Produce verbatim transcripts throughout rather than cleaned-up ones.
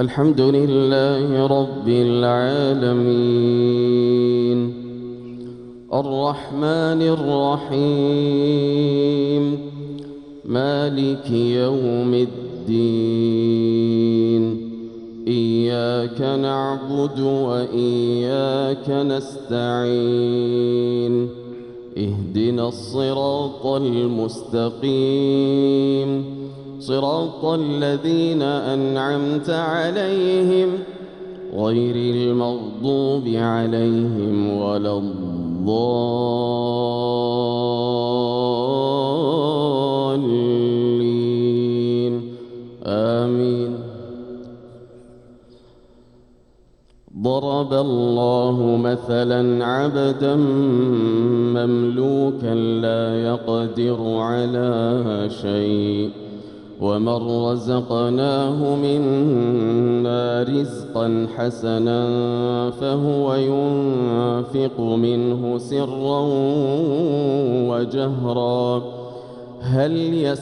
الحمد لله رب العالمين الرحمن الرحيم مالك يوم الدين إياك نعبد وإياك نستعين اهدنا الصراط المستقيم صراط الذين أنعمت عليهم غير المغضوب عليهم ولا الضالين آمين. ضرب الله مثلا عبدا مملوكا لا يقدر على شيء ومن رزقناه منا رزقا حسنا فهو ينفق منه سرا وجهرا هل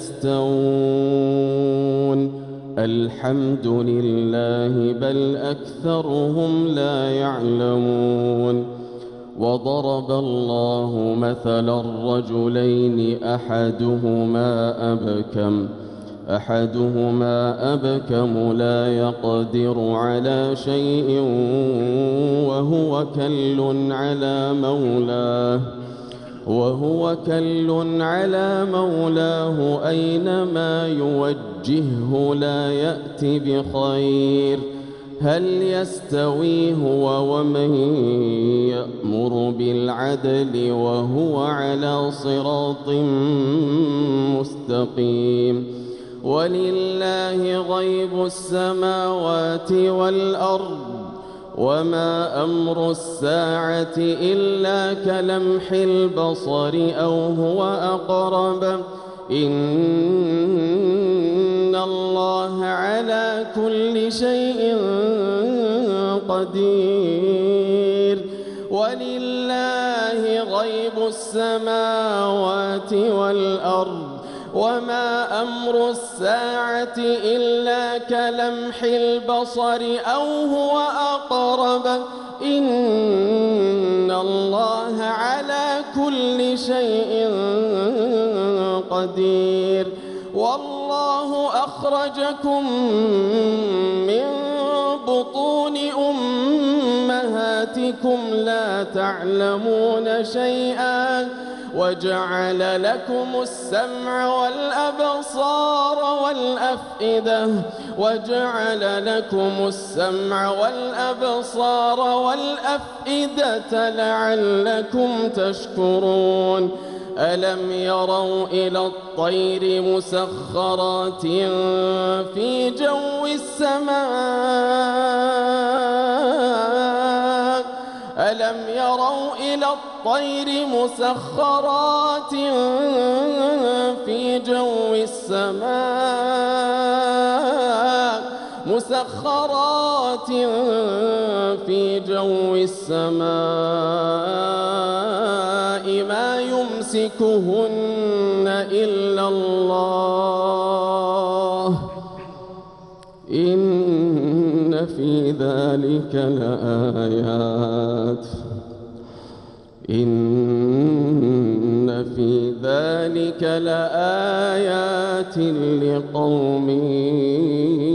يستوون الحمد لله بل أكثرهم لا يعلمون. وضرب الله مثلا رجلين أحدهما أبكم أحدهما أبكم لا يقدر على شيء وهو كل على مولاه وهو كل على مولاه أينما يوجهه لا يأتي بخير هل يستوي هو ومن يأمر بالعدل وهو على صراط مستقيم. ولله غيب السماوات والأرض وما أمر الساعة إلا كلمح البصر أو هو أقرب إن الله على كل شيء قدير. ولله غيب السماوات والأرض وما أمر الساعة إلا كلمح البصر أو هو أقرب إن الله على كل شيء قدير. والله أخرجكم من بطون أمهاتكم لا تعلمون شيئا وجعل لكم السمع والأبصار والأفئدة وجعل لكم السمع والأبصار والأفئدة لعلكم تشكرون. ألم يروا إلى الطير مسخرات في جو السماء ألم يروا إلى الطير مسخرات في جو السماء مسخرات في جو السماء ما يمسكهن إلا الله إن في ذلك لآيات إن في ذلك لآيات لقوم